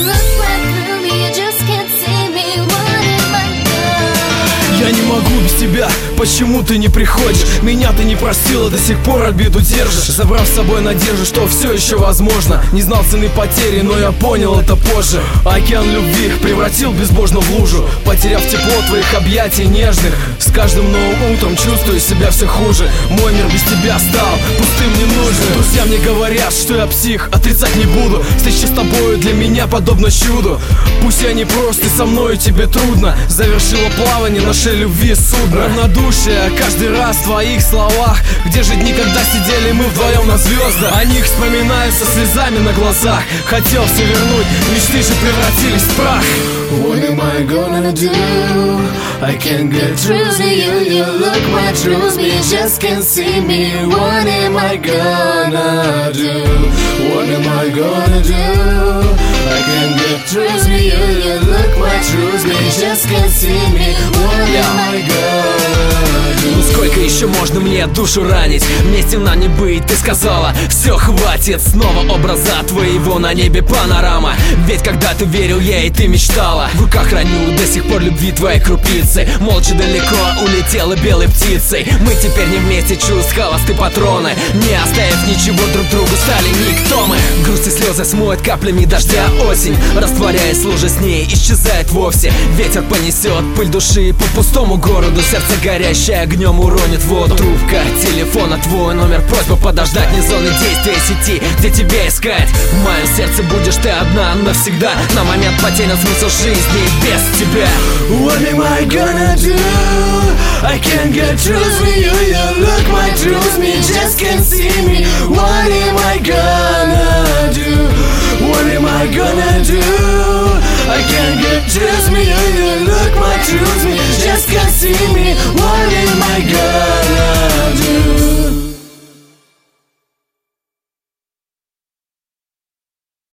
look right through me, you just can't see me. What am I done? Я не могу без тебя, почему ты не приходишь? Меня ты не простила, до сих пор обиду держишь. Забрав с собой надежду, что все еще возможно. Не знал цены потери, но я понял это позже. Океан любви превратил безбожно в лужу, потеряв тепло твоих объятий нежных. С каждым новым утром чувствую себя все хуже. Мой мир без тебя стал пустым, ненужным. Друзья мне говорят, что я псих, отрицать не буду. Встреча с тобою для меня подобно чуду. Пусть я не прост, и со мною тебе трудно. Завершила плавание нашей любви судно. Равнодушие каждый раз в твоих словах. Где же дни, когда сидели мы вдвоем на звездах? О них вспоминаю со слезами на глазах. Хотел все вернуть, мечты же превратились в прах. What am I gonna do? I can't get through to you. You look right through me, just can't see me. What am I gonna do? What am I gonna do? I can't get through to you. You look right through me, just can't see me. What am I gonna do? Ну сколько еще можно мне душу ранить? Вместе нам не быть, ты сказала. Все, хватит, снова образа твоего на небе панорама. Ведь когда-то верил я и ты мечтала. В руках храню до сих пор любви твоей крупицы. Молча далеко улетела белой птицей. Мы теперь не вместе, чувств, холосты патроны. Не оставив ничего друг другу, стали никто мы. Грусть и слезы смоют каплями дождя осень. Растворяясь, лужа с ней исчезает вовсе. Ветер понесет пыль души по пустому городу. Сердце горящее огнем уронит в воду. Трубка телефона, твой номер, просьба подождать. Не зоны действия сети, где тебя искать. В моем сердце будешь ты одна навсегда. На момент потерян смысл жизни без тебя. What am I gonna do? I can't get through to you. You look right through me, just can't see me. What am I gonna do? What am I gonna do? I can't get through to you. You look right through me, just can't see me. What am